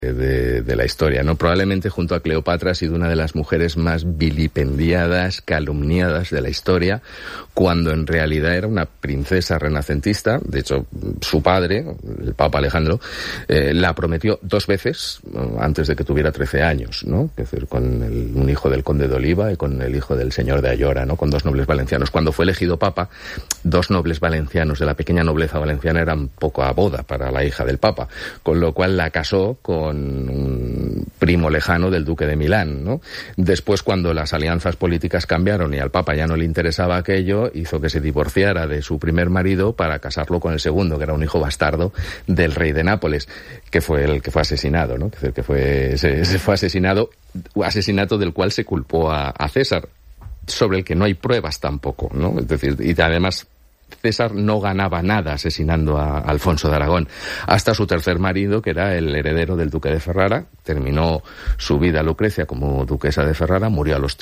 de la historia, ¿no? Probablemente junto a Cleopatra ha sido una de las mujeres más vilipendiadas, calumniadas de la historia, cuando en realidad era una princesa renacentista. De hecho, su padre, el Papa Alejandro, la prometió 2 veces antes de que tuviera 13 años, ¿no? Es decir, con un hijo del conde de Oliva y con el hijo del señor de Ayora, ¿no? Con 2 nobles valencianos. Cuando fue elegido papa, 2 nobles valencianos de la pequeña nobleza valenciana eran poco a boda para la hija del papa, con lo cual la casó con un primo lejano del duque de Milán, ¿no? Después, cuando las alianzas políticas cambiaron y al papa ya no le interesaba aquello, hizo que se divorciara de su primer marido para casarlo con el segundo, que era un hijo bastardo del rey de Nápoles, que fue el que fue asesinado, ¿no? Es decir, que fue asesinado, asesinato del cual se culpó a César, sobre el que no hay pruebas tampoco, ¿no? Es decir, y además César no ganaba nada asesinando a Alfonso de Aragón, hasta su tercer marido, que era el heredero del duque de Ferrara. Terminó su vida Lucrecia como duquesa de Ferrara, murió a los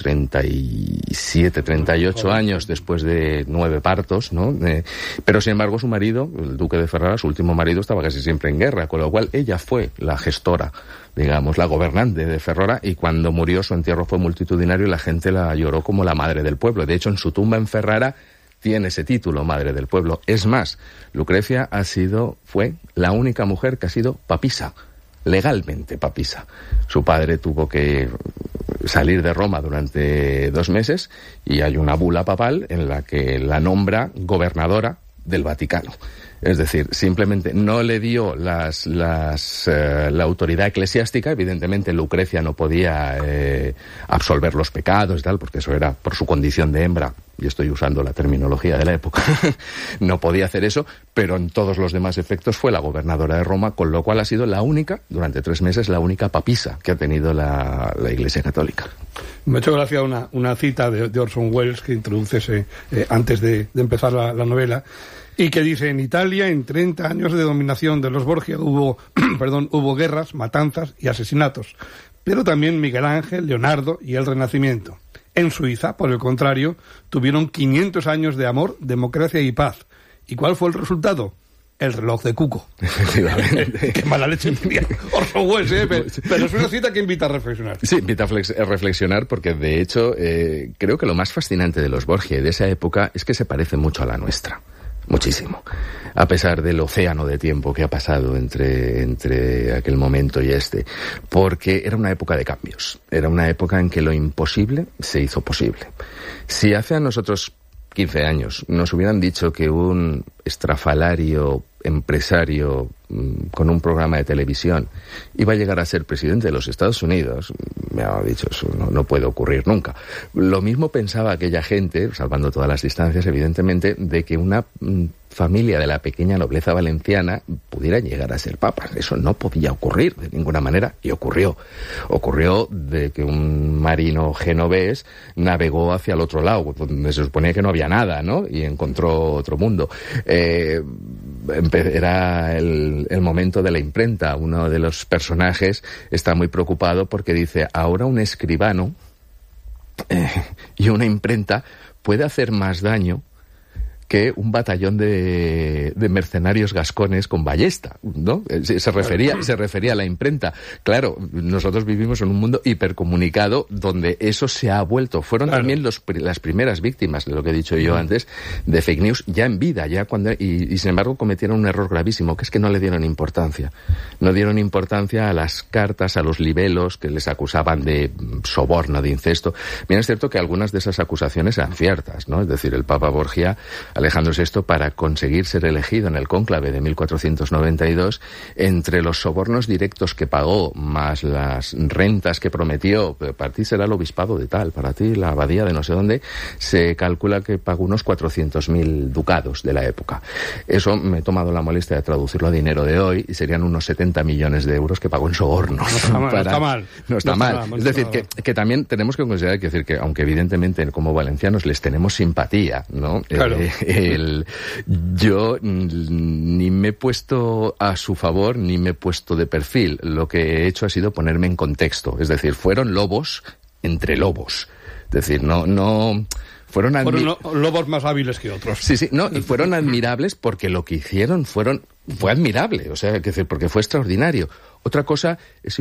37, 38 años después de 9 partos, ¿no? Pero sin embargo su marido, el duque de Ferrara, su último marido, estaba casi siempre en guerra, con lo cual ella fue la gestora, digamos, la gobernante de Ferrara, y cuando murió su entierro fue multitudinario y la gente la lloró como la madre del pueblo. De hecho, en su tumba en Ferrara tiene ese título, Madre del Pueblo. Es más, Lucrecia fue la única mujer que ha sido papisa, legalmente papisa. Su padre tuvo que salir de Roma durante 2 meses y hay una bula papal en la que la nombra gobernadora del Vaticano. Es decir, simplemente no le dio la autoridad eclesiástica. Evidentemente Lucrecia no podía absolver los pecados y tal, porque eso era por su condición de hembra, y estoy usando la terminología de la época, no podía hacer eso, pero en todos los demás efectos fue la gobernadora de Roma, con lo cual ha sido la única, durante 3 meses, la única papisa que ha tenido la Iglesia Católica. Me ha hecho gracia una cita de Orson Welles que introduce antes de empezar la novela, y que dice: en Italia, en 30 años de dominación de los Borgia, hubo guerras, matanzas y asesinatos, pero también Miguel Ángel, Leonardo y el Renacimiento. En Suiza, por el contrario, tuvieron 500 años de amor, democracia y paz. ¿Y cuál fue el resultado? El reloj de Cuco. Efectivamente. Qué mala leche tenía Orson Welles, pero es una cita que invita a reflexionar. Sí, invita a reflexionar, porque de hecho creo que lo más fascinante de los Borgia y de esa época es que se parece mucho a la nuestra. Muchísimo. A pesar del océano de tiempo que ha pasado entre aquel momento y porque era una época de cambios. Era una época en que lo imposible se hizo posible. Si hace a nosotros 15 años nos hubieran dicho que un estrafalario empresario con un programa de televisión iba a llegar a ser presidente de los Estados Unidos, me ha dicho, eso no puede ocurrir nunca. Lo mismo pensaba aquella gente, salvando todas las distancias, evidentemente, de que una familia de la pequeña nobleza valenciana pudiera llegar a ser papa. Eso no podía ocurrir de ninguna manera, y ocurrió. Ocurrió de que un marino genovés navegó hacia el otro lado, donde se suponía que no había nada, ¿no? Y encontró otro mundo. Era el momento de la imprenta. Uno de los personajes está muy preocupado porque dice: ahora un escribano y una imprenta puede hacer más daño que un batallón de mercenarios gascones con ballesta, ¿no? Se refería a la imprenta. Claro, nosotros vivimos en un mundo hipercomunicado donde eso se ha vuelto. Fueron también las primeras víctimas de lo que he dicho yo antes, de fake news, ya en vida, y sin embargo cometieron un error gravísimo, que es que no le dieron importancia. No dieron importancia a las cartas, a los libelos que les acusaban de soborno, de incesto. Bien, es cierto que algunas de esas acusaciones eran ciertas, ¿no? Es decir, el Papa Borgia, Alejandro VI, para conseguir ser elegido en el cónclave de 1492, entre los sobornos directos que pagó, más las rentas que prometió, para ti será el obispado de tal, para ti la abadía de no sé dónde, se calcula que pagó unos 400.000 ducados de la época. Eso me he tomado la molestia de traducirlo a dinero de hoy, y serían unos 70 millones de euros que pagó en sobornos. No está mal. Es decir, que también tenemos que considerar que aunque evidentemente como valencianos les tenemos simpatía, ¿no? Claro. Yo ni me he puesto a su favor ni me he puesto de perfil. Lo que he hecho ha sido ponerme en contexto. Es decir, fueron lobos entre lobos. Es decir, no fueron lobos más hábiles que otros. Sí, no, y fueron admirables porque lo que hicieron fue admirable, o sea, porque fue extraordinario. Otra cosa es